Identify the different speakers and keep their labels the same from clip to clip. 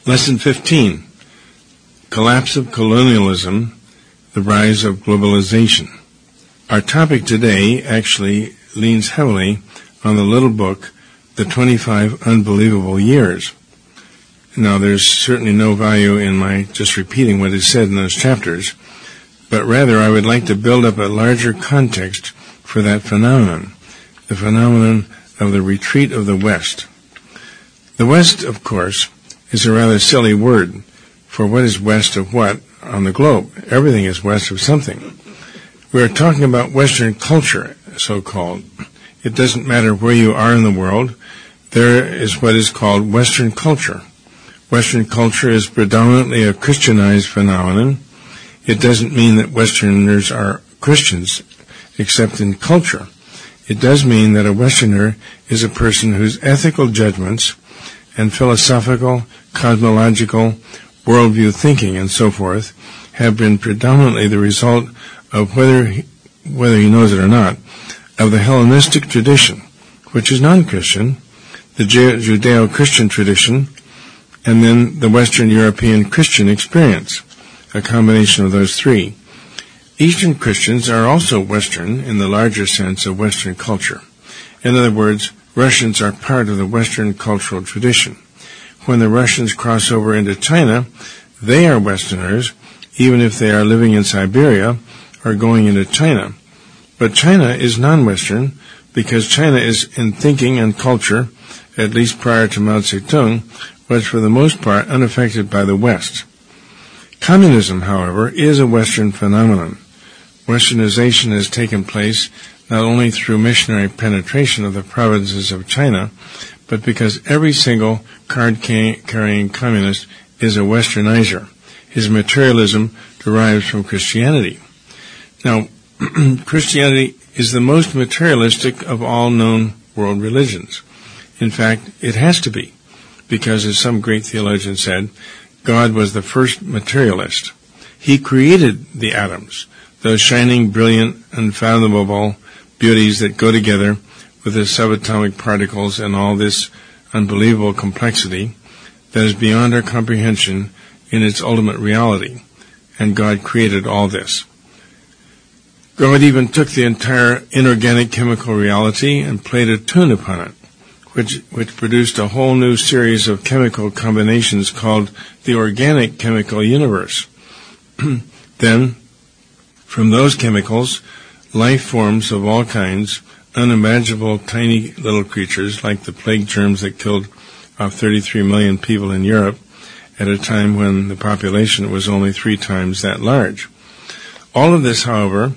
Speaker 1: Lesson 15, Collapse of Colonialism, the Rise of Globalization. Our topic today actually leans heavily on the little book, The 25 Unbelievable Years. Now, there's certainly no value in my just repeating what is said in those chapters, but rather I would like to build up a larger context for that phenomenon, the phenomenon of the retreat of the West. The West, of course, is a rather silly word, for what is west of what on the globe? Everything is west of something. We are talking about Western culture, so-called. It doesn't matter where you are in the world, there is what is called Western culture. Western culture is predominantly a Christianized phenomenon. It doesn't mean that Westerners are Christians, except in culture. It does mean that a Westerner is a person whose ethical judgments and philosophical, cosmological, worldview thinking, and so forth, have been predominantly the result of, whether he knows it or not, of the Hellenistic tradition, which is non-Christian, the Judeo-Christian tradition, and then the Western European Christian experience, a combination of those three. Eastern Christians are also Western in the larger sense of Western culture. In other words, Russians are part of the Western cultural tradition. When the Russians cross over into China, they are Westerners, even if they are living in Siberia or going into China. But China is non-Western because China is in thinking and culture, at least prior to Mao Zedong, was for the most part unaffected by the West. Communism, however, is a Western phenomenon. Westernization has taken place not only through missionary penetration of the provinces of China, but because every single card-carrying communist is a Westernizer. His materialism derives from Christianity. Now, Christianity is the most materialistic of all known world religions. In fact, it has to be, because as some great theologian said, God was the first materialist. He created the atoms, those shining, brilliant, unfathomable beauties that go together with the subatomic particles and all this unbelievable complexity that is beyond our comprehension in its ultimate reality. And God created all this. God even took the entire inorganic chemical reality and played a tune upon it, which produced a whole new series of chemical combinations called the organic chemical universe. Then, from those chemicals, life forms of all kinds, unimaginable tiny little creatures like the plague germs that killed off 33 million people in Europe at a time when the population was only 3 times that large. All of this, however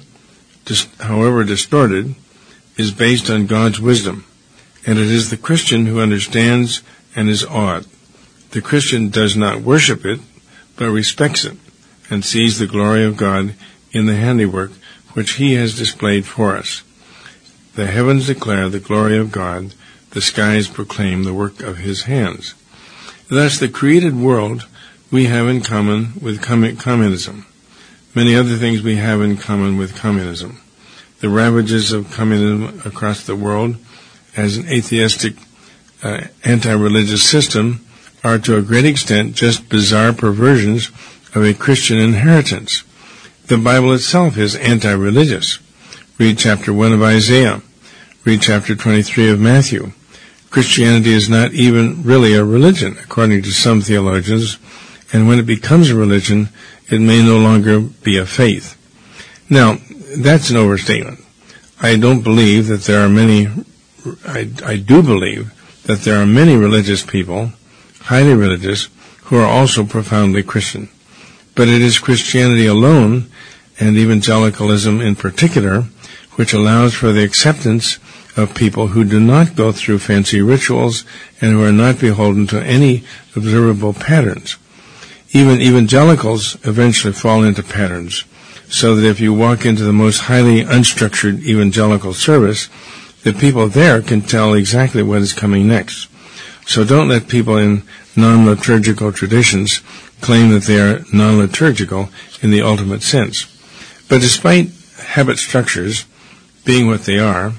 Speaker 1: distorted, is based on God's wisdom, and it is the Christian who understands and is awed. The Christian does not worship it, but respects it, and sees the glory of God in the handiwork which He has displayed for us. The heavens declare the glory of God, the skies proclaim the work of His hands. Thus, the created world we have in common with communism. Many other things we have in common with communism. The ravages of communism across the world as an atheistic, anti-religious system are to a great extent just bizarre perversions of a Christian inheritance. The Bible itself is anti-religious. Read chapter 1 of Isaiah. Read chapter 23 of Matthew. Christianity is not even really a religion, according to some theologians, and when it becomes a religion, it may no longer be a faith. Now, that's an overstatement. I do believe that there are many religious people, highly religious, who are also profoundly Christian. But it is Christianity alone, and evangelicalism in particular, which allows for the acceptance of people who do not go through fancy rituals and who are not beholden to any observable patterns. Even evangelicals eventually fall into patterns, so that if you walk into the most highly unstructured evangelical service, the people there can tell exactly what is coming next. So don't let people in non-liturgical traditions claim that they are non-liturgical in the ultimate sense. But despite habit structures being what they are,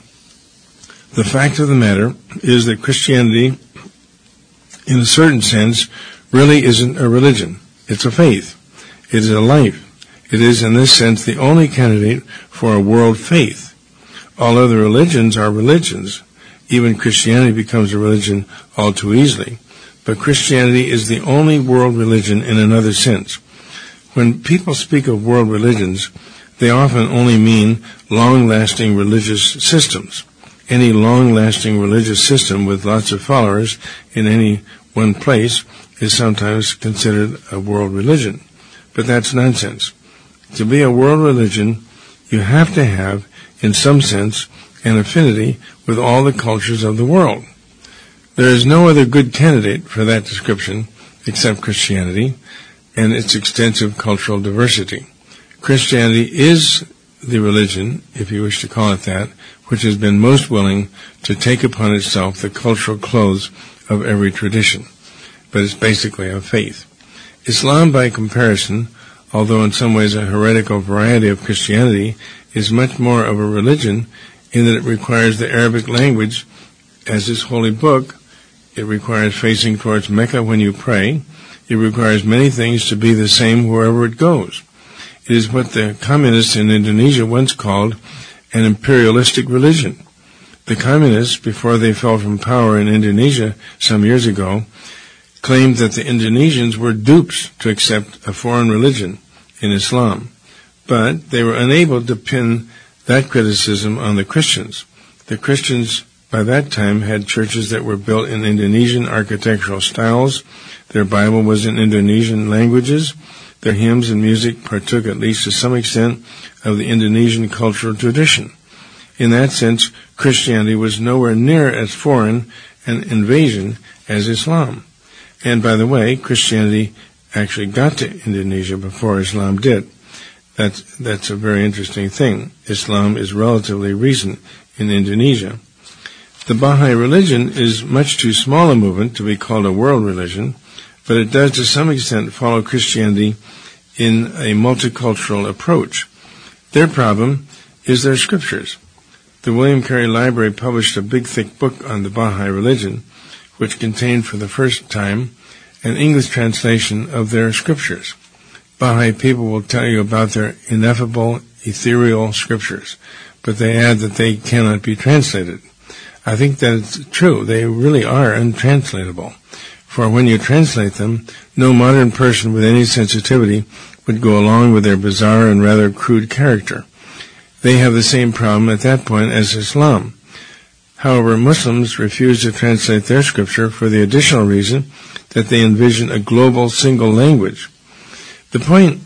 Speaker 1: the fact of the matter is that Christianity, in a certain sense, really isn't a religion. It's a faith. It is a life. It is, in this sense, the only candidate for a world faith. All other religions are religions. Even Christianity becomes a religion all too easily. But Christianity is the only world religion in another sense. When people speak of world religions, they often only mean long-lasting religious systems. Any long-lasting religious system with lots of followers in any one place is sometimes considered a world religion. But that's nonsense. To be a world religion, you have to have, in some sense, an affinity with all the cultures of the world. There is no other good candidate for that description except Christianity and its extensive cultural diversity. Christianity is the religion, if you wish to call it that, which has been most willing to take upon itself the cultural clothes of every tradition. But it's basically a faith. Islam, by comparison, although in some ways a heretical variety of Christianity, is much more of a religion in that it requires the Arabic language as its holy book. It requires facing towards Mecca when you pray. It requires many things to be the same wherever it goes. It is what the communists in Indonesia once called an imperialistic religion. The communists, before they fell from power in Indonesia some years ago, claimed that the Indonesians were dupes to accept a foreign religion in Islam. But they were unable to pin that criticism on the Christians. The Christians by that time had churches that were built in Indonesian architectural styles. Their Bible was in Indonesian languages. Their hymns and music partook at least to some extent of the Indonesian cultural tradition. In that sense, Christianity was nowhere near as foreign an invasion as Islam. And by the way, Christianity actually got to Indonesia before Islam did. That's a very interesting thing. Islam is relatively recent in Indonesia. The Baha'i religion is much too small a movement to be called a world religion, but it does to some extent follow Christianity in a multicultural approach. Their problem is their scriptures. The William Carey Library published a big, thick book on the Baha'i religion, which contained for the first time an English translation of their scriptures. Baha'i people will tell you about their ineffable, ethereal scriptures, but they add that they cannot be translated. I think that it's true. They really are untranslatable. For when you translate them, no modern person with any sensitivity would go along with their bizarre and rather crude character. They have the same problem at that point as Islam. However, Muslims refuse to translate their scripture for the additional reason that they envision a global single language. The point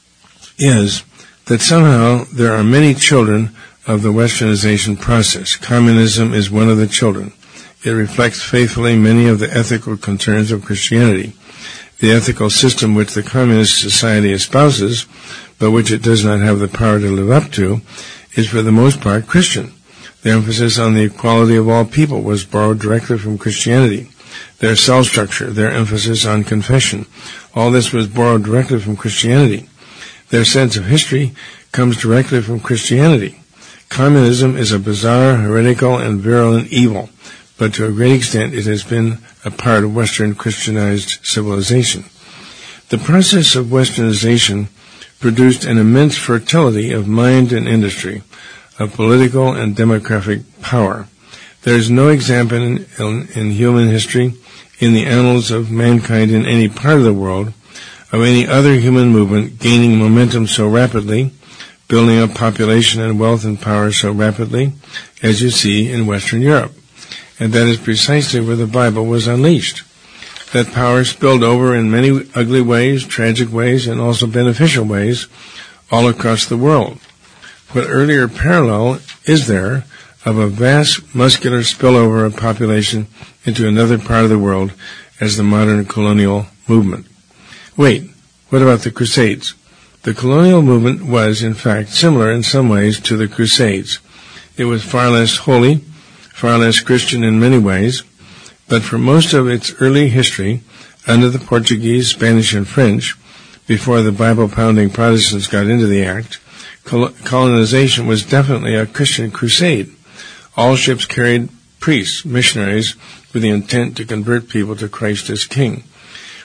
Speaker 1: is that somehow there are many children of the westernization process. Communism is one of the children. It reflects faithfully many of the ethical concerns of Christianity. The ethical system which the communist society espouses, but which it does not have the power to live up to, is for the most part Christian. The emphasis on the equality of all people was borrowed directly from Christianity. Their cell structure, their emphasis on confession, all this was borrowed directly from Christianity. Their sense of history comes directly from Christianity. Communism is a bizarre, heretical, and virulent evil, but to a great extent it has been a part of Western Christianized civilization. The process of Westernization produced an immense fertility of mind and industry, of political and demographic power. There is no example in human history, in the annals of mankind in any part of the world, of any other human movement gaining momentum so rapidly, building up population and wealth and power so rapidly, as you see in Western Europe. And that is precisely where the Bible was unleashed. That power spilled over in many ugly ways, tragic ways, and also beneficial ways all across the world. What earlier parallel is there of a vast muscular spillover of population into another part of the world as the modern colonial movement? Wait, what about the Crusades? The colonial movement was, in fact, similar in some ways to the Crusades. It was far less holy, far less Christian in many ways, but for most of its early history, under the Portuguese, Spanish, and French, before the Bible-pounding Protestants got into the act, colonization was definitely a Christian crusade. All ships carried priests, missionaries, with the intent to convert people to Christ as King.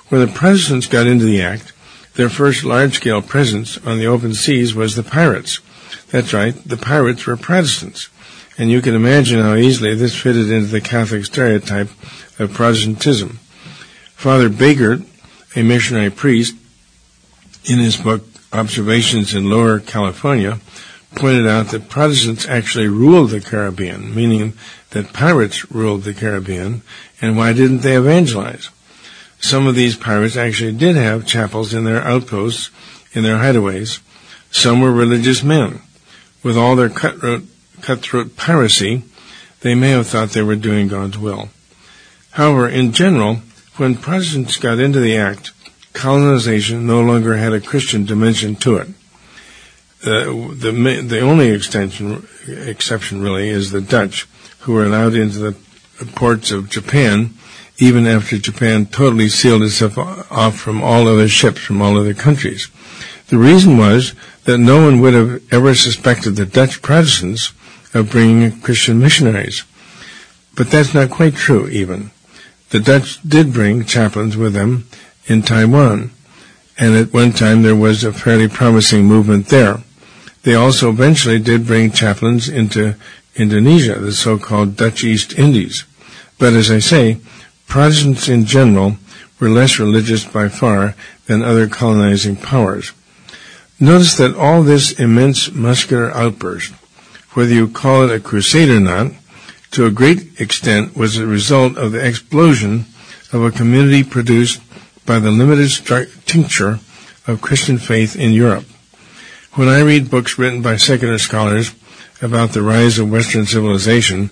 Speaker 1: When the Protestants got into the act, their first large-scale presence on the open seas was the pirates. That's right, the pirates were Protestants. And you can imagine how easily this fitted into the Catholic stereotype of Protestantism. Father Baker, a missionary priest, in his book Observations in Lower California, pointed out that Protestants actually ruled the Caribbean, meaning that pirates ruled the Caribbean, and why didn't they evangelize? Some of these pirates actually did have chapels in their outposts, in their hideaways. Some were religious men. With all their cutthroat piracy, they may have thought they were doing God's will. However, in general, when Protestants got into the act, colonization no longer had a Christian dimension to it. The only exception really is the Dutch, who were allowed into the ports of Japan even after Japan totally sealed itself off from all other ships from all other countries. The reason was that no one would have ever suspected the Dutch Protestants of bringing Christian missionaries. But that's not quite true even. The Dutch did bring chaplains with them in Taiwan, and at one time there was a fairly promising movement there. They also eventually did bring chaplains into Indonesia, the so-called Dutch East Indies. But as I say, Protestants in general were less religious by far than other colonizing powers. Notice that all this immense muscular outburst, whether you call it a crusade or not, to a great extent was a result of the explosion of a community produced by the limited tincture of Christian faith in Europe. When I read books written by secular scholars about the rise of Western civilization,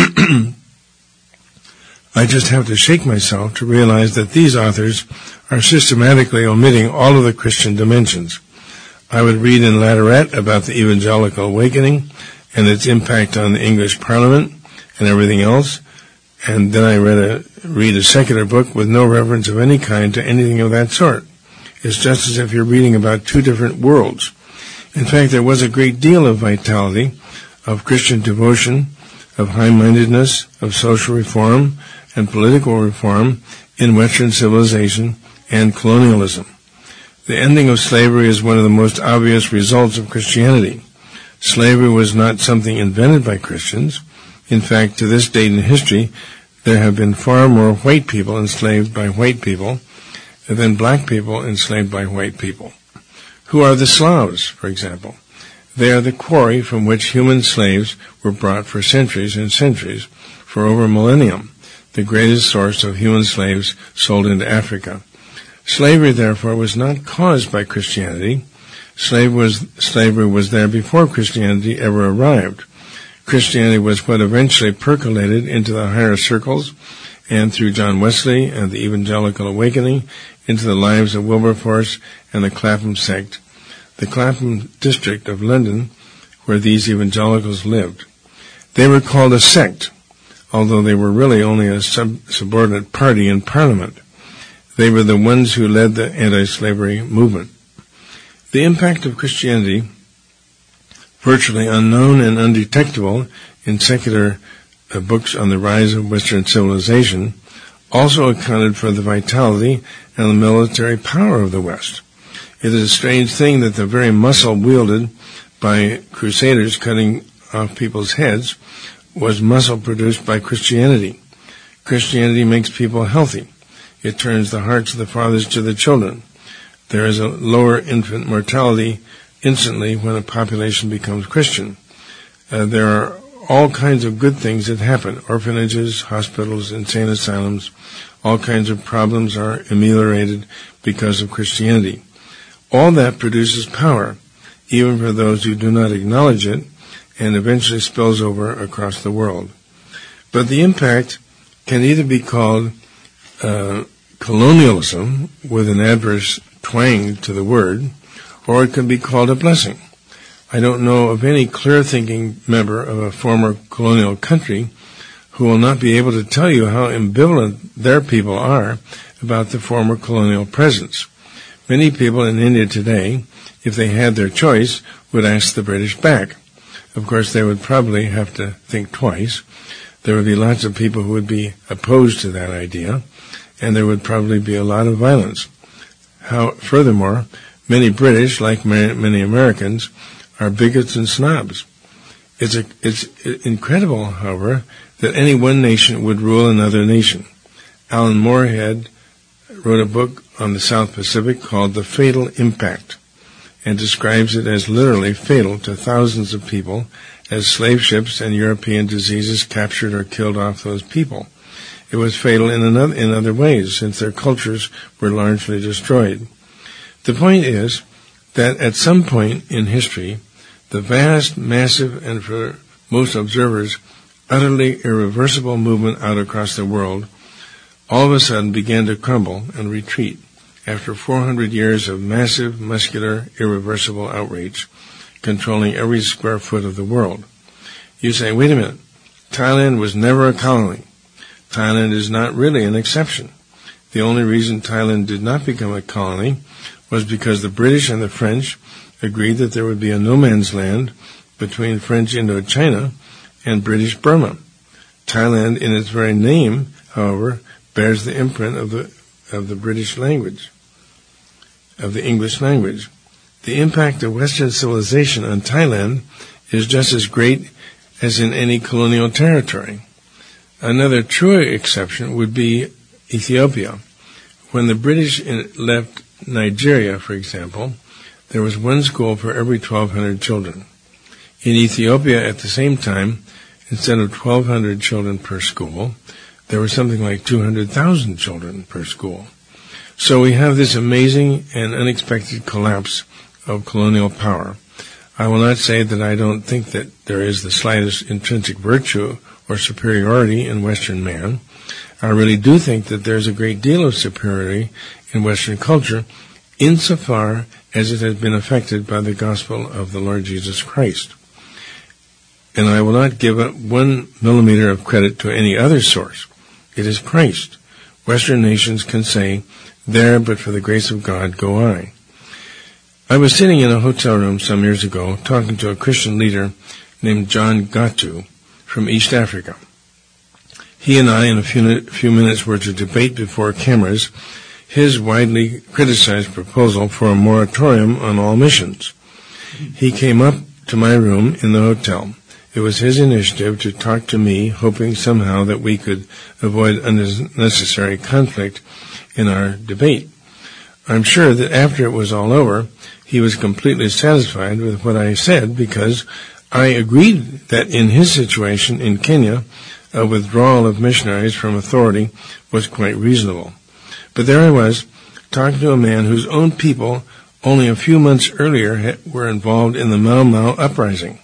Speaker 1: I just have to shake myself to realize that these authors are systematically omitting all of the Christian dimensions. I would read in Latourette about the Evangelical Awakening and its impact on the English Parliament and everything else, and then I read a secular book with no reference of any kind to anything of that sort. It's just as if you're reading about two different worlds. In fact, there was a great deal of vitality, of Christian devotion, of high-mindedness, of social reform, and political reform in Western civilization and colonialism. The ending of slavery is one of the most obvious results of Christianity. Slavery was not something invented by Christians. In fact, to this date in history, there have been far more white people enslaved by white people than black people enslaved by white people. Who are the Slavs, for example? They are the quarry from which human slaves were brought for centuries and centuries, for over a millennium, the greatest source of human slaves sold into Africa. Slavery, therefore, was not caused by Christianity. Slavery was there before Christianity ever arrived. Christianity was what eventually percolated into the higher circles, and through John Wesley and the Evangelical Awakening, into the lives of Wilberforce and the Clapham sect, the Clapham district of London, where these evangelicals lived. They were called a sect, although they were really only a subordinate party in Parliament. They were the ones who led the anti-slavery movement. The impact of Christianity, virtually unknown and undetectable in secular books on the rise of Western civilization, also accounted for the vitality and the military power of the West. It is a strange thing that the very muscle wielded by crusaders cutting off people's heads was muscle produced by Christianity. Christianity makes people healthy. It turns the hearts of the fathers to the children. There is a lower infant mortality instantly when a population becomes Christian. There are all kinds of good things that happen. Orphanages, hospitals, insane asylums, all kinds of problems are ameliorated because of Christianity. All that produces power, even for those who do not acknowledge it, and eventually spills over across the world. But the impact can either be called colonialism, with an adverse twang to the word, or it can be called a blessing. I don't know of any clear-thinking member of a former colonial country who will not be able to tell you how ambivalent their people are about the former colonial presence. Many people in India today, if they had their choice, would ask the British back. Of course, they would probably have to think twice. There would be lots of people who would be opposed to that idea, and there would probably be a lot of violence. Furthermore, many British, like many Americans, are bigots and snobs. It's incredible, however, that any one nation would rule another nation. Alan Moorhead wrote a book on the South Pacific called The Fatal Impact, and describes it as literally fatal to thousands of people as slave ships and European diseases captured or killed off those people. It was fatal in other ways, since their cultures were largely destroyed. The point is that at some point in history, the vast, massive, and for most observers, utterly irreversible movement out across the world all of a sudden began to crumble and retreat after 400 years of massive, muscular, irreversible outreach, controlling every square foot of the world. You say, wait a minute, Thailand was never a colony. Thailand is not really an exception. The only reason Thailand did not become a colony was because the British and the French agreed that there would be a no-man's land between French Indochina and British Burma. Thailand, in its very name, however, bears the imprint of the British language, of the English language. The impact of Western civilization on Thailand is just as great as in any colonial territory. Another true exception would be Ethiopia. When the British left Nigeria, for example, there was one school for every 1,200 children. In Ethiopia, at the same time, instead of 1,200 children per school, there were something like 200,000 children per school. So we have this amazing and unexpected collapse of colonial power. I will not say that I don't think that there is the slightest intrinsic virtue or superiority in Western man. I really do think that there's a great deal of superiority in Western culture insofar as it has been affected by the gospel of the Lord Jesus Christ. And I will not give up 1 millimeter of credit to any other source. It is Christ. Western nations can say, there, but for the grace of God, go I. I was sitting in a hotel room some years ago talking to a Christian leader named John Gatu from East Africa. He and I, in a few minutes, were to debate before cameras his widely criticized proposal for a moratorium on all missions. He came up to my room in the hotel. It was his initiative to talk to me, hoping somehow that we could avoid unnecessary conflict in our debate. I'm sure that after it was all over, he was completely satisfied with what I said, because I agreed that in his situation in Kenya, a withdrawal of missionaries from authority was quite reasonable. But there I was, talking to a man whose own people only a few months earlier were involved in the Mau Mau uprising.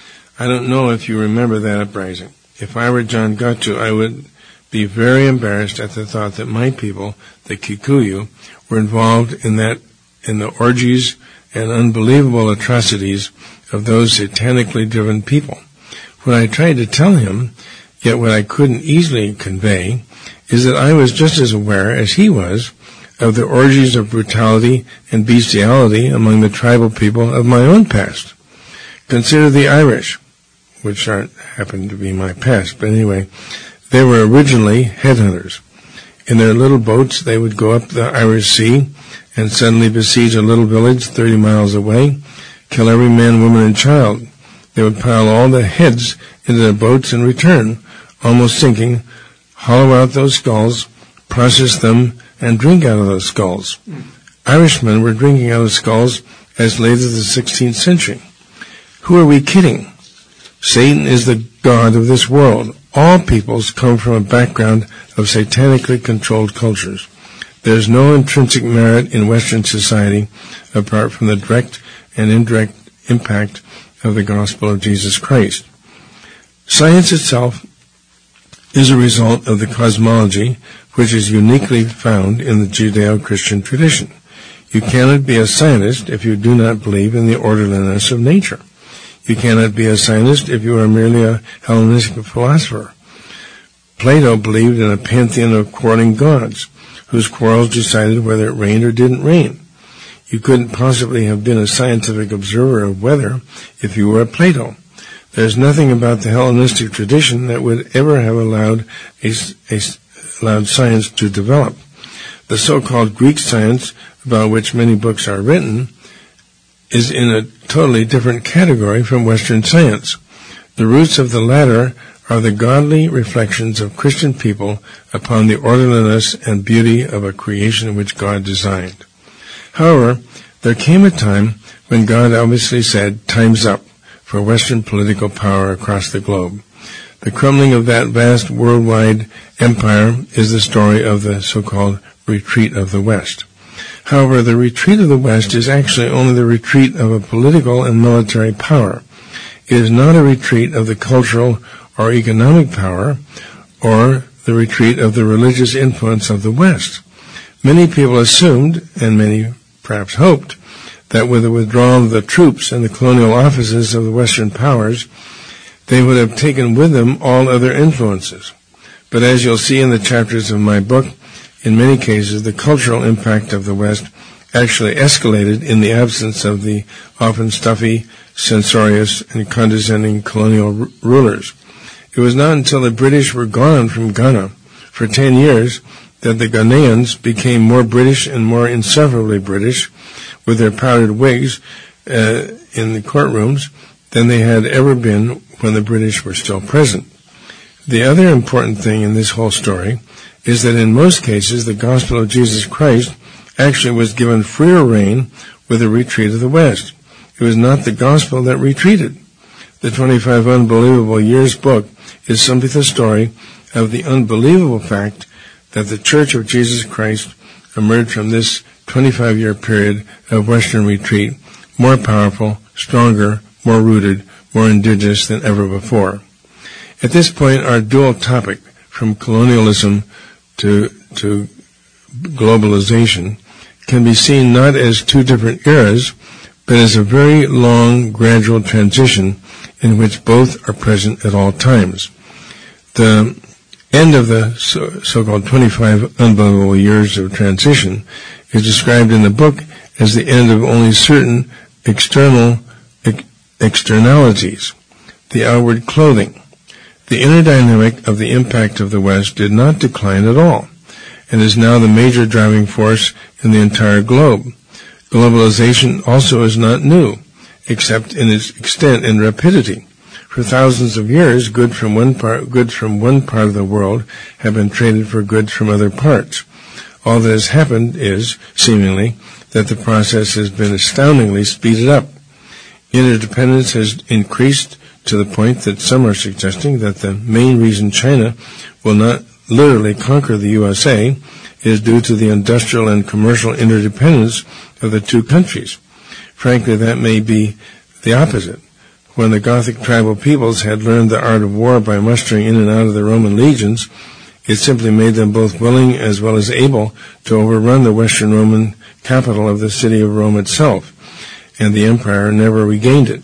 Speaker 1: I don't know if you remember that uprising. If I were John Gatu, I would be very embarrassed at the thought that my people, the Kikuyu, were involved in the orgies and unbelievable atrocities of those satanically driven people. What I tried to tell him, yet what I couldn't easily convey, is that I was just as aware as he was of the orgies of brutality and bestiality among the tribal people of my own past. Consider the Irish, which happen to be my past, but anyway, they were originally headhunters. In their little boats, they would go up the Irish Sea and suddenly besiege a little village 30 miles away, kill every man, woman, and child. They would pile all the heads into their boats and return, almost sinking, hollow out those skulls, process them, and drink out of those skulls. Irishmen were drinking out of skulls as late as the 16th century. Who are we kidding? Satan is the god of this world. All peoples come from a background of satanically controlled cultures. There is no intrinsic merit in Western society apart from the direct and indirect impact of the gospel of Jesus Christ. Science itself is a result of the cosmology which is uniquely found in the Judeo-Christian tradition. You cannot be a scientist if you do not believe in the orderliness of nature. You cannot be a scientist if you are merely a Hellenistic philosopher. Plato believed in a pantheon of quarreling gods, whose quarrels decided whether it rained or didn't rain. You couldn't possibly have been a scientific observer of weather if you were a Plato. There's nothing about the Hellenistic tradition that would ever have allowed science to develop. the so-called Greek science, about which many books are written, is in a totally different category from Western science. The roots of the latter are the godly reflections of Christian people upon the orderliness and beauty of a creation which God designed. However, there came a time when God obviously said, "Time's up," for Western political power across the globe. The crumbling of that vast worldwide empire is the story of the so-called retreat of the West. However, the retreat of the West is actually only the retreat of a political and military power. It is not a retreat of the cultural or economic power or the retreat of the religious influence of the West. Many people assumed, and many perhaps hoped, that with the withdrawal of the troops and the colonial offices of the Western powers, they would have taken with them all other influences. But as you'll see in the chapters of my book, in many cases the cultural impact of the West actually escalated in the absence of the often stuffy, censorious, and condescending colonial rulers. It was not until the British were gone from Ghana for 10 years that the Ghanaians became more British and more insufferably British, with their powdered wigs in the courtrooms, than they had ever been when the British were still present. The other important thing in this whole story is that in most cases the gospel of Jesus Christ actually was given freer rein with the retreat of the West. It was not the gospel that retreated. The 25 Unbelievable Years book is simply the story of the unbelievable fact that the Church of Jesus Christ emerged from this 25-year period of Western retreat more powerful, stronger, more rooted, more indigenous than ever before. At this point, our dual topic, from colonialism to globalization, can be seen not as two different eras, but as a very long, gradual transition in which both are present at all times. The end of the so-called 25 unbelievable years of transition is described in the book as the end of only certain externalities, the outward clothing. The inner dynamic of the impact of the West did not decline at all, and is now the major driving force in the entire globe. Globalization also is not new, except in its extent and rapidity. For thousands of years, goods from one part of the world have been traded for goods from other parts. All that has happened is, seemingly, that the process has been astoundingly speeded up. Interdependence has increased to the point that some are suggesting that the main reason China will not literally conquer the USA is due to the industrial and commercial interdependence of the two countries. Frankly, that may be the opposite. When the Gothic tribal peoples had learned the art of war by mustering in and out of the Roman legions, it simply made them both willing as well as able to overrun the Western Roman capital of the city of Rome itself, and the empire never regained it.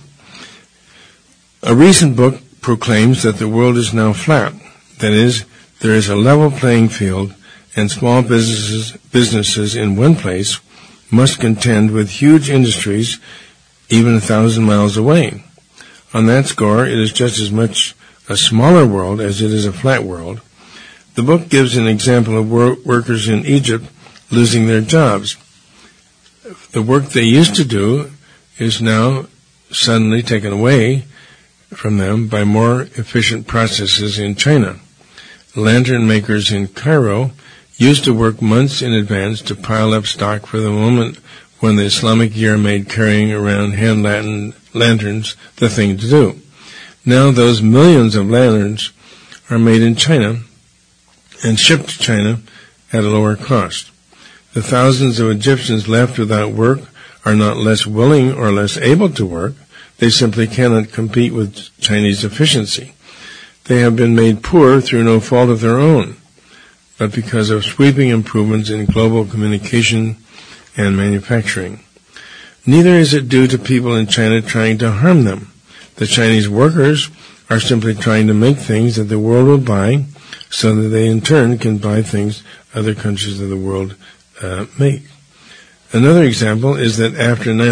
Speaker 1: A recent book proclaims that the world is now flat. That is, there is a level playing field, and small businesses in one place must contend with huge industries even 1,000 miles away. On that score, it is just as much a smaller world as it is a flat world. The book gives an example of workers in Egypt losing their jobs. The work they used to do is now suddenly taken away from them by more efficient processes in China. Lantern makers in Cairo used to work months in advance to pile up stock for the moment when the Islamic year made carrying around hand lanterns the thing to do. Now those millions of lanterns are made in China and shipped to China at a lower cost. The thousands of Egyptians left without work are not less willing or less able to work. They simply cannot compete with Chinese efficiency. They have been made poor through no fault of their own, but because of sweeping improvements in global communication and manufacturing. Neither is it due to people in China trying to harm them. The Chinese workers are simply trying to make things that the world will buy, so that they in turn can buy things other countries of the world make. Another example is that after the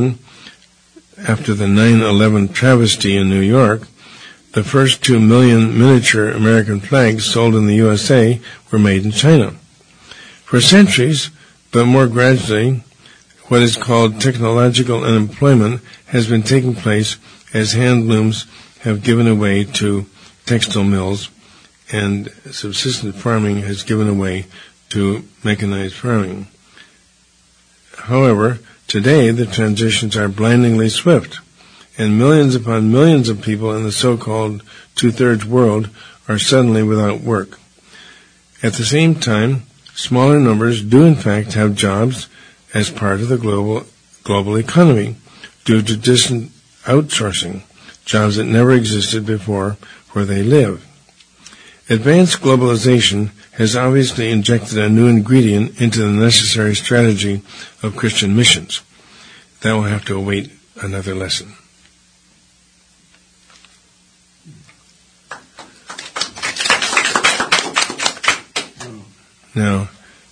Speaker 1: 9/11 travesty in New York, the first 2 million miniature American flags sold in the USA were made in China. For centuries, but more gradually, what is called technological unemployment has been taking place as hand looms have given way to textile mills and subsistence farming has given way to mechanized farming. However, today the transitions are blindingly swift, and millions upon millions of people in the so-called two-thirds world are suddenly without work. At the same time, smaller numbers do in fact have jobs as part of the global economy due to distant outsourcing, jobs that never existed before where they live. Advanced globalization has obviously injected a new ingredient into the necessary strategy of Christian missions. That will have to await another lesson. Now,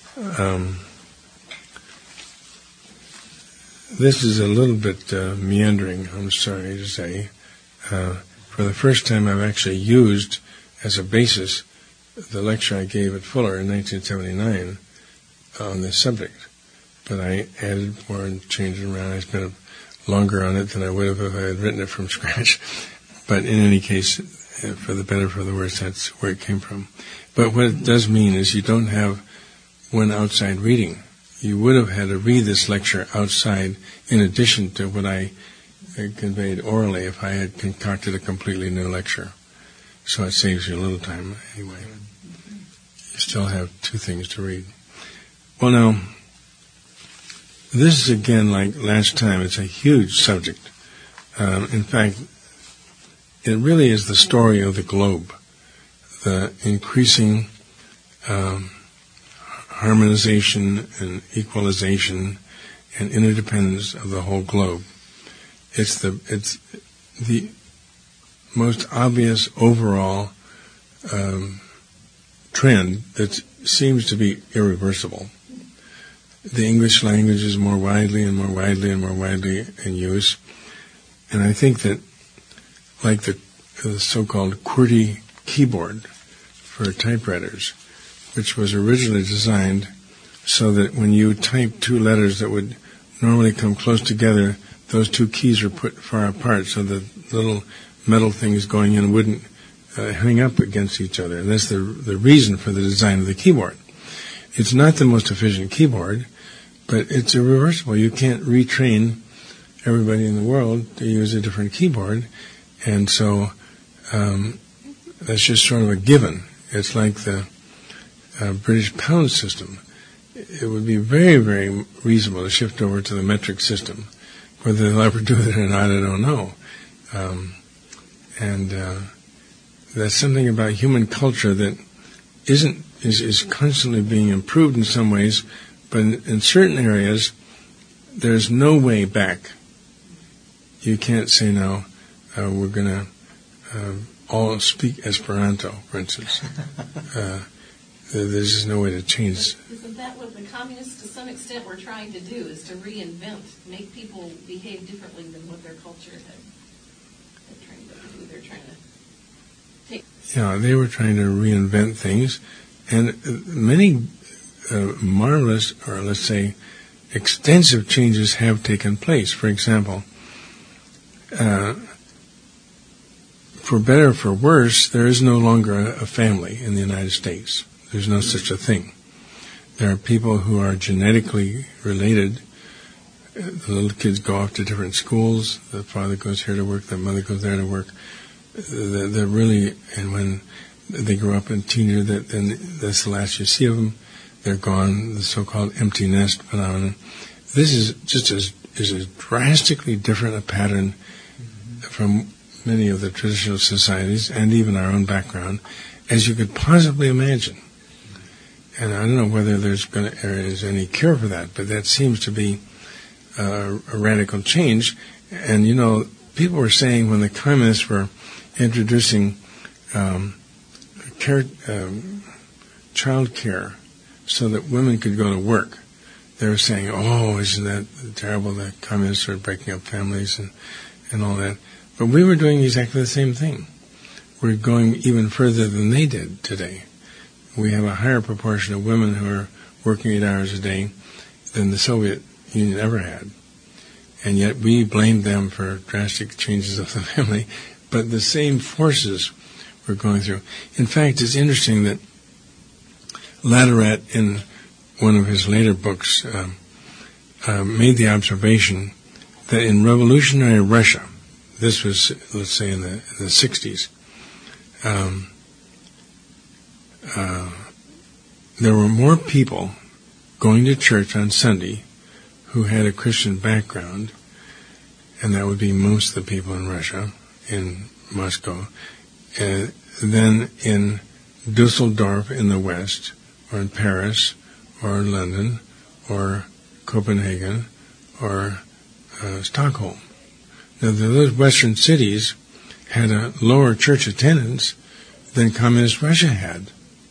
Speaker 1: this is a little bit meandering, I'm sorry to say. For the first time, I've actually used as a basis the lecture I gave at Fuller in 1979 on this subject. But I added more and changed it around. I spent longer on it than I would have if I had written it from scratch. But in any case, for the better, for the worse, that's where it came from. But what it does mean is you don't have one outside reading. You would have had to read this lecture outside in addition to what I conveyed orally if I had concocted a completely new lecture. So it saves you a little time anyway. You still have two things to read. Well, now, this is again like last time. It's a huge subject. In fact, it really is the story of the globe, the increasing harmonization and equalization and interdependence of the whole globe. It's the most obvious overall trend that seems to be irreversible. The English language is more widely and more widely and more widely in use, and I think that, like the so-called QWERTY keyboard for typewriters, which was originally designed so that when you type two letters that would normally come close together, those two keys are put far apart so the little metal things going in wouldn't hang up against each other. And that's the reason for the design of the keyboard. It's not the most efficient keyboard, but it's irreversible. You can't retrain everybody in the world to use a different keyboard, and so that's just sort of a given. It's like the British pound system. It would be very, very reasonable to shift over to the metric system. Whether they'll ever do it or not, I don't know. That's something about human culture that is constantly being improved in some ways, but in certain areas, there's no way back. You can't say now, we're going to all speak Esperanto, for instance. There's just no way to change.
Speaker 2: Isn't that what the communists, to some extent, were trying to do, is to reinvent, make people behave differently than what their culture had trained them to do? They're trying to take...
Speaker 1: Yeah, they were trying to reinvent things, and many marvelous, or let's say, extensive changes have taken place. For example, for better or for worse, there is no longer a family in the United States. There's no such a thing. There are people who are genetically related. The little kids go off to different schools. The father goes here to work. The mother goes there to work. They're really, and when they grow up in teenager, then that's the last you see of them. They're gone. The so-called empty nest phenomenon. This is just as drastically different a pattern from many of the traditional societies and even our own background as you could possibly imagine. And I don't know whether there's any cure for that, but that seems to be a radical change. And, people were saying when the communists were introducing child care so that women could go to work, they were saying, oh, isn't that terrible that communists are breaking up families and all that. But we were doing exactly the same thing. We're going even further than they did today. We have a higher proportion of women who are working 8 hours a day than the Soviet Union ever had. And yet we blamed them for drastic changes of the family, but the same forces were going through. In fact, it's interesting that Latourette, in one of his later books, made the observation that in revolutionary Russia, this was, let's say, in the 60s, there were more people going to church on Sunday who had a Christian background, and that would be most of the people in Russia, in Moscow, than in Dusseldorf in the West, or in Paris, or London, or Copenhagen, or Stockholm. Now, those Western cities had a lower church attendance than Communist Russia had.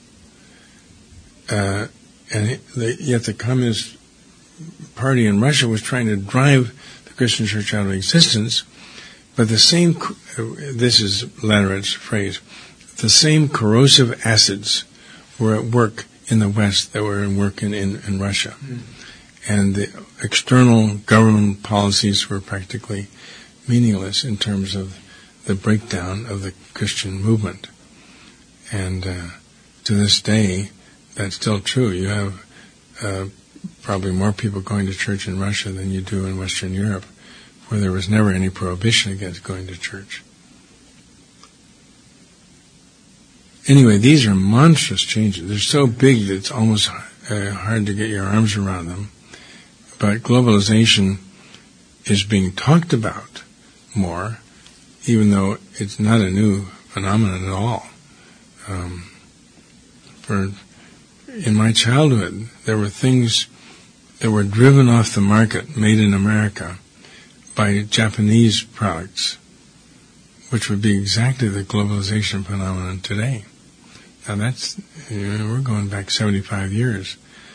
Speaker 1: Yet the Communist Party in Russia was trying to drive the Christian church out of existence, but the same, this is Latourette's phrase, the same corrosive acids were at work in the West that were at work in Russia. And the external government policies were practically meaningless in terms of the breakdown of the Christian movement. And to this day, that's still true. You have probably more people going to church in Russia than you do in Western Europe, where there was never any prohibition against going to church. Anyway, these are monstrous changes. They're so big that it's almost hard to get your arms around them. But globalization is being talked about more, even though it's not a new phenomenon at all. In my childhood, there were things that were driven off the market, made in America, by Japanese products, which would be exactly the globalization phenomenon today. Now that's, we're going back 75 years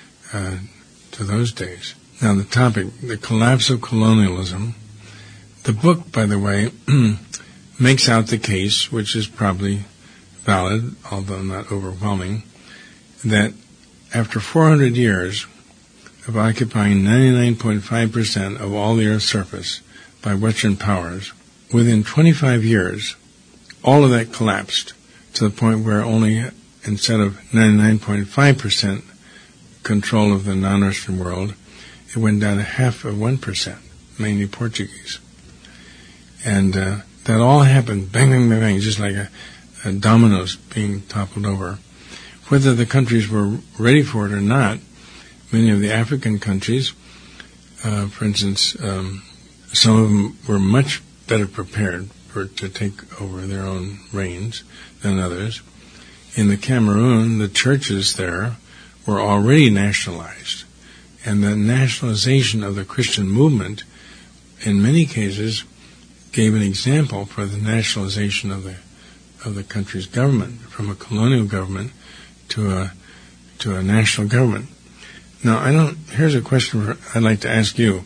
Speaker 1: to those days. Now the topic, the collapse of colonialism. The book, by the way, makes out the case, which is probably valid, although not overwhelming, that after 400 years of occupying 99.5% of all the Earth's surface by Western powers, within 25 years, all of that collapsed to the point where only, instead of 99.5% control of the non-Western world, it went down to 0.5%, mainly Portuguese. And that all happened, bang, bang, bang, bang, just like a dominoes being toppled over. Whether the countries were ready for it or not, many of the African countries, for instance, some of them were much better prepared to take over their own reigns than others. In the Cameroon, the churches there were already nationalized, and the nationalization of the Christian movement, in many cases, gave an example for the nationalization of the country's government, from a colonial government to a national government. Now, here's a question I'd like to ask you.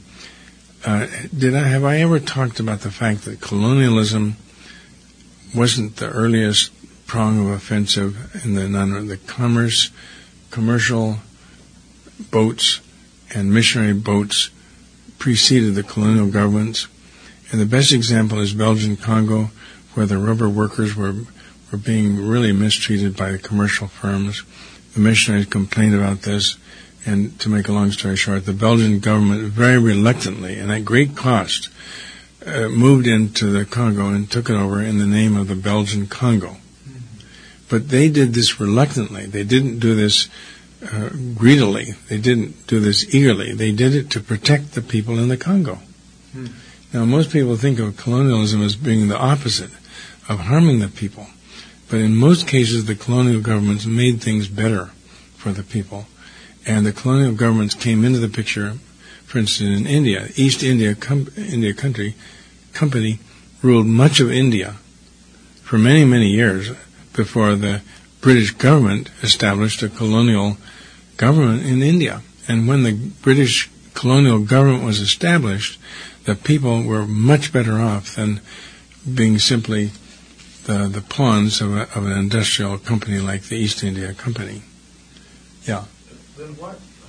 Speaker 1: Have I ever talked about the fact that colonialism wasn't the earliest prong of offensive in the commercial boats and missionary boats preceded the colonial governments? And the best example is Belgian Congo, where the rubber workers were being really mistreated by the commercial firms. The missionaries complained about this, and to make a long story short, the Belgian government very reluctantly and at great cost moved into the Congo and took it over in the name of the Belgian Congo. But they did this reluctantly. They didn't do this greedily. They didn't do this eagerly. They did it to protect the people in the Congo. Now, most people think of colonialism as being the opposite, of harming the people. But in most cases, the colonial governments made things better for the people. And the colonial governments came into the picture, for instance, in India. East India Company ruled much of India for many, many years before the British government established a colonial government in India. And when the British colonial government was established, the people were much better off than being simply the pawns of an industrial company like the East India Company. Yeah.
Speaker 3: Then what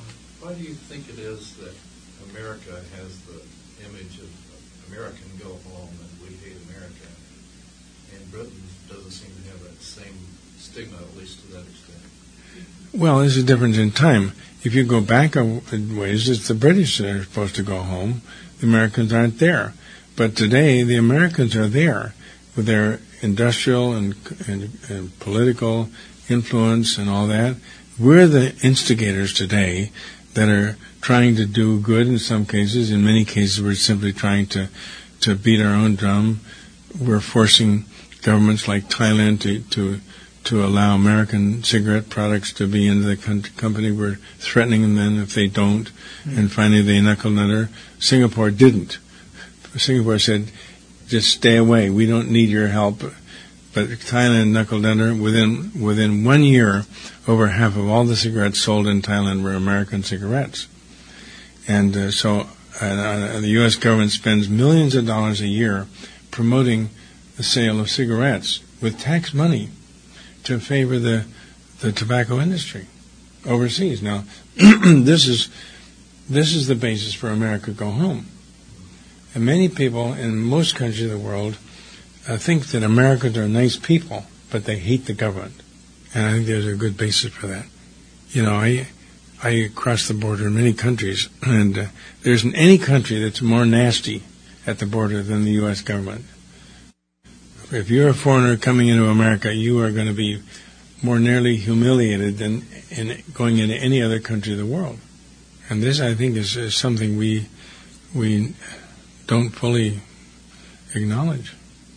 Speaker 3: why do you think it is that America has the image of American go home and we hate America, and Britain doesn't seem to have that same stigma, at least to that extent?
Speaker 1: Well, there's a difference in time. If you go back a ways, it's the British that are supposed to go home. The Americans aren't there. But today, the Americans are there with their industrial and political influence and all that. We're the instigators today that are trying to do good in some cases. In many cases, we're simply trying to beat our own drum. We're forcing governments like Thailand to allow American cigarette products to be in the company. We're threatening them if they don't. Mm-hmm. And finally, they knuckled under. Singapore didn't. Singapore said, just stay away. We don't need your help. But Thailand knuckled under. Within 1 year, over half of all the cigarettes sold in Thailand were American cigarettes. And so the U.S. government spends millions of dollars a year promoting the sale of cigarettes with tax money to favor the tobacco industry overseas. Now, this is the basis for America Go Home. And many people in most countries of the world think that Americans are nice people, but they hate the government. And I think there's a good basis for that. You know, I cross the border in many countries, and there isn't any country that's more nasty at the border than the U.S. government. If you're a foreigner coming into America, you are going to be more nearly humiliated than in going into any other country of the world. And this, I think, is something we don't fully acknowledge.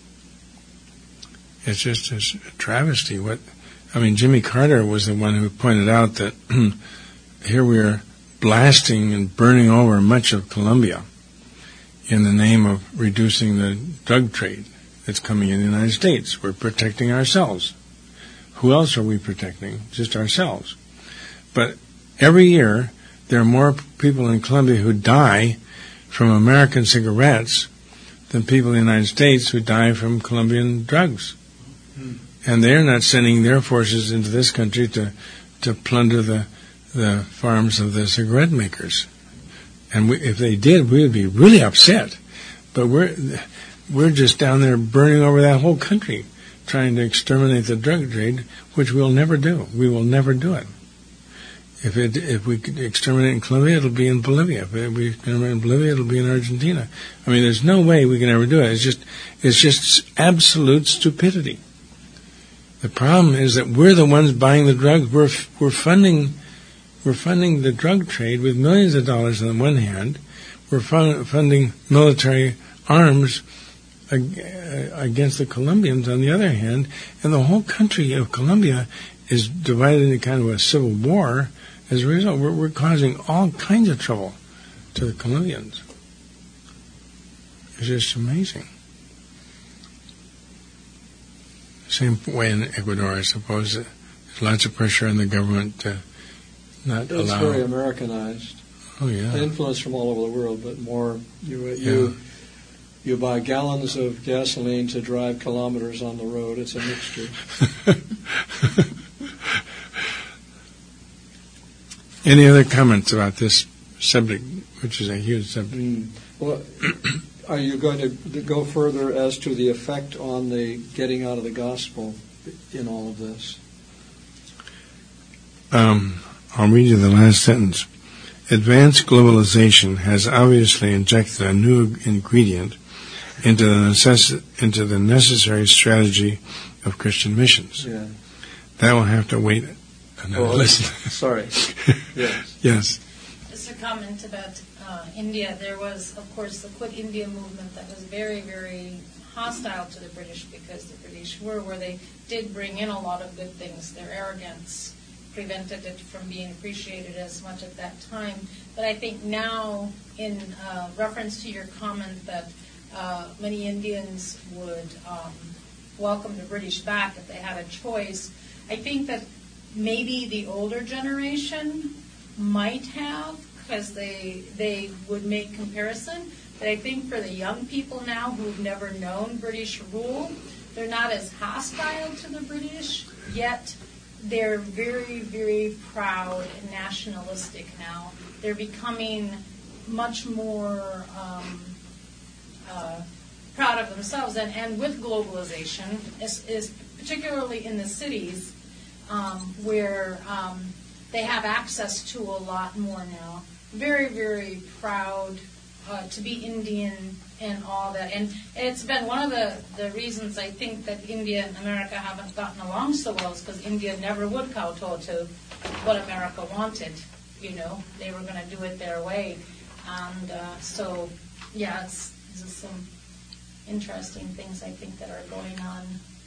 Speaker 1: It's just a travesty. Jimmy Carter was the one who pointed out that here we are blasting and burning over much of Colombia in the name of reducing the drug trade that's coming in the United States. We're protecting ourselves. Who else are we protecting? Just ourselves. But every year, there are more people in Colombia who die from American cigarettes than people in the United States who die from Colombian drugs. And they're not sending their forces into this country to plunder the farms of the cigarette makers. And if they did, we would be really upset. But we're just down there burning over that whole country, trying to exterminate the drug trade, which we'll never do. We will never do it. If we exterminate in Colombia, it'll be in Bolivia. If we exterminate in Bolivia, it'll be in Argentina. I mean, there's no way we can ever do it. It's just absolute stupidity. The problem is that we're the ones buying the drugs. We're funding the drug trade with millions of dollars on the one hand. We're funding military arms against the Colombians on the other hand, and the whole country of Colombia is divided into kind of a civil war. As a result, we're causing all kinds of trouble to the Colombians. It's just amazing. Same way in Ecuador, I suppose. There's lots of pressure on the government to not allow. It's
Speaker 4: very Americanized.
Speaker 1: Oh yeah.
Speaker 4: Influence from all over the world, but more you buy gallons of gasoline to drive kilometers on the road. It's a mixture.
Speaker 1: Any other comments about this subject, which is a huge subject?
Speaker 4: Well, are you going to go further as to the effect on the getting out of the gospel in all of this?
Speaker 1: I'll read you the last sentence. Advanced globalization has obviously injected a new ingredient into the necessary strategy of Christian missions.
Speaker 4: Yeah.
Speaker 1: That will have to wait another listen.
Speaker 4: Sorry. Yes.
Speaker 1: Yes.
Speaker 5: Just a comment about India. There was, of course, the Quit India movement that was very, very hostile to the British because the British were where they did bring in a lot of good things. Their arrogance prevented it from being appreciated as much at that time. But I think now, in reference to your comment that many Indians would welcome the British back if they had a choice, I think that maybe the older generation might have, because they would make comparison. But I think for the young people now who've never known British rule, they're not as hostile to the British, yet they're very, very proud and nationalistic now. They're becoming much more proud of themselves, and with globalization, is particularly in the cities where they have access to a lot more now. Very, very proud to be Indian and all that. And it's been one of the reasons I think that India and America haven't gotten along so well is because India never would kowtow to what America wanted. They were going to do it their way. And so, yeah, it's just some interesting things I think that are going on.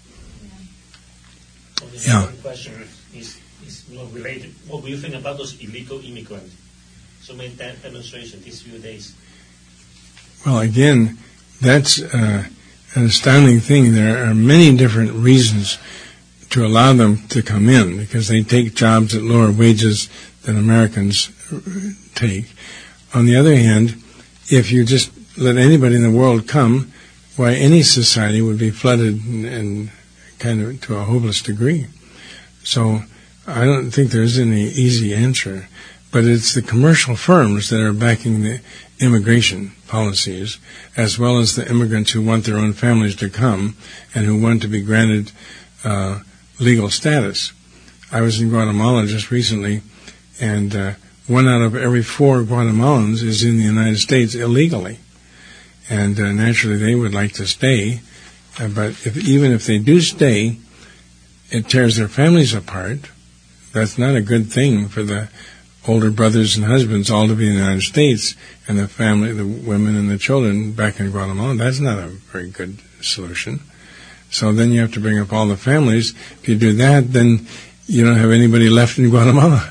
Speaker 6: So the second question is more related. What do you think about those illegal immigrants? So many demonstrations these few days.
Speaker 1: Well, again, that's an astounding thing. There are many different reasons to allow them to come in because they take jobs at lower wages than Americans take. On the other hand, if you just let anybody in the world come, why any society would be flooded and kind of to a hopeless degree. So I don't think there's any easy answer, but it's the commercial firms that are backing the immigration policies, as well as the immigrants who want their own families to come and who want to be granted legal status. I was in Guatemala just recently, and 1 out of every 4 Guatemalans is in the United States illegally. And naturally they would like to stay, but even if they do stay, it tears their families apart. That's not a good thing for the older brothers and husbands all to be in the United States and the family, the women and the children back in Guatemala. That's not a very good solution. So then you have to bring up all the families. If you do that, then you don't have anybody left in Guatemala.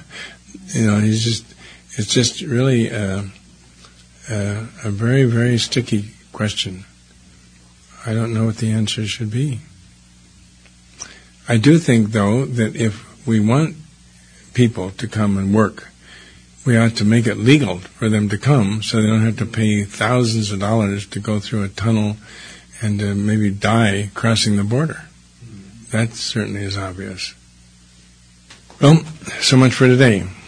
Speaker 1: It's just really a very, very sticky question. I don't know what the answer should be. I do think, though, that if we want people to come and work, we ought to make it legal for them to come so they don't have to pay thousands of dollars to go through a tunnel and maybe die crossing the border. That certainly is obvious. Well, so much for today.